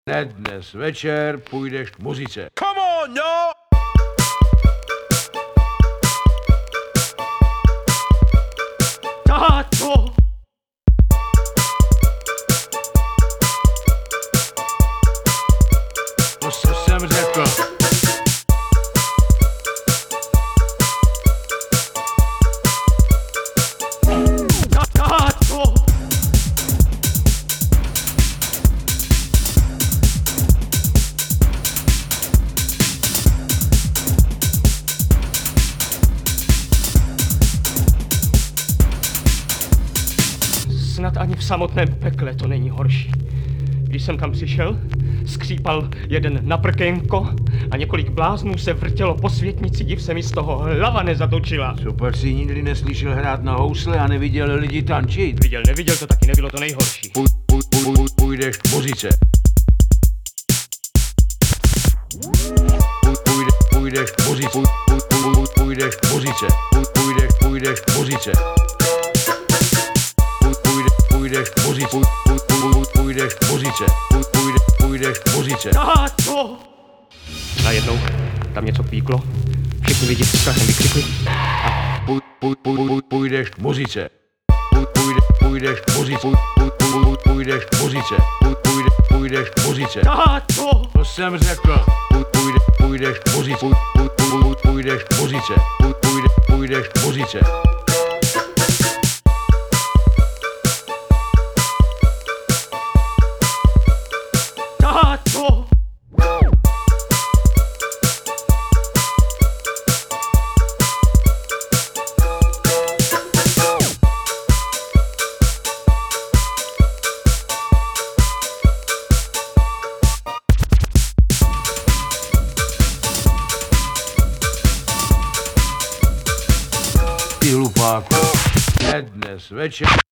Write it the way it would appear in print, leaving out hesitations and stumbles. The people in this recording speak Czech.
Dnes večer půjdeš k muzice. Come on, no! Táto! To co jsem řekl. Táto! Snad ani v samotném pekle to není horší. Když jsem tam přišel, skřípal jeden na prkénko a několik bláznů se vrtělo po světnici, div se mi z toho hlava nezatočila. Super si nikdy neslyšel hrát na housle a neviděl lidi tančit. Neviděl, to taky nebylo to nejhorší. Půjdeš k muzice. Půjdeš k muzice. Půjdeš k muzice. Půjdeš k muzice. Půjdeš k muzice. Půjdeš k muzice. Půjdeš k muzice. Táto! Najednou tam něco píklo, všichni lidi s strachem vykřikli. Půjdeš k muzice. Půjdeš k muzice. Půjdeš k muzice. Půjdeš k muzice. Táto! To jsem řekl. Půjdeš k muzice. Půjdeš k muzice. Půjdeš k muzice. Táto! Ty hlupáku. Dnes večer